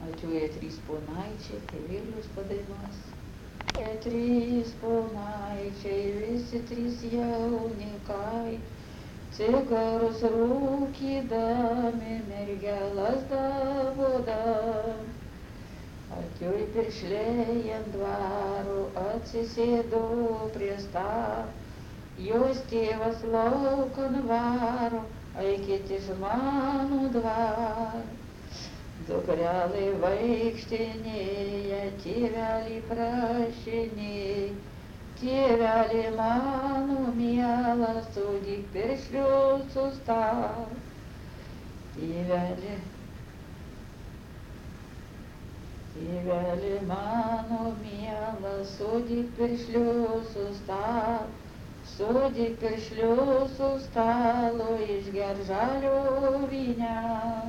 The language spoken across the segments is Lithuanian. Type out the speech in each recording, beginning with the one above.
Atjoja trys ponaičiai, tai vėlius padainuos. Trys ponaičiai, visi trys jaunikai, cigarus rūkydami, mergelas dabodam. Atjoj piršliai ant dvaro, atsisėdo prie stalo, jos tėvas laukan varo, eikit iš mano dvaro. Dukrelai vaikštinėja, tėvelį prašinėja, tėvelį mano mielas, sūdyk piršlius su stalo. Tėvelį mano mielas, sūdyk piršlius su stalo, sūdyk piršlius su stalo, išger žalio vyne.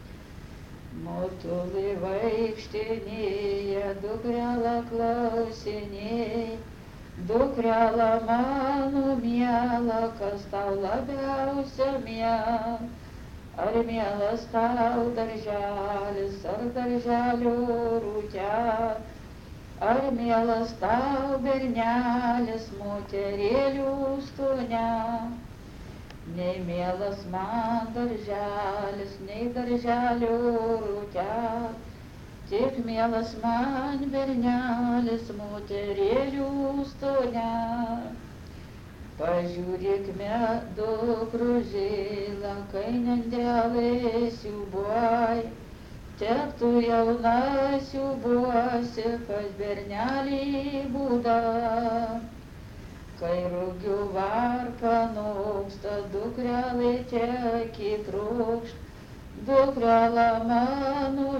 Motulai vaikštinėja, dukrelą klausinėja, dukrelą mano miela, kas tau labiausia miela. Ar mielas tau darželis, ar darželio rūtelis, ar mielas tau bernelis, moterėlių stuonelis. Nei mielas man darželis, nei darželio rūtelis, tik mielas man bernelis, moterėlių stuonelis. Pažiūrėkime, dukružėlą, kai nendelė siūbuoja, tektų jauna siūbuosi pas bernelį būdą. Kai rugių varpa noksta, dukrelė teki trokšt, dukrelą mano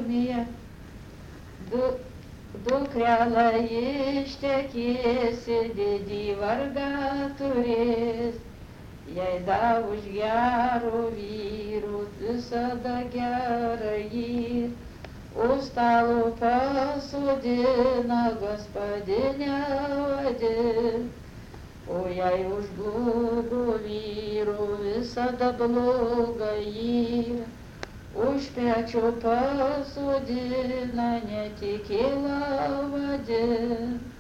dukrelą ištekėsi, didį vargą turės. Jei davuš gero vyro, visada gerą jį, už stalo pasodina, gospodinę vadina. O jei už blogo vyro, visada bloga jį, už pečio pasodina, netikėlą vadina.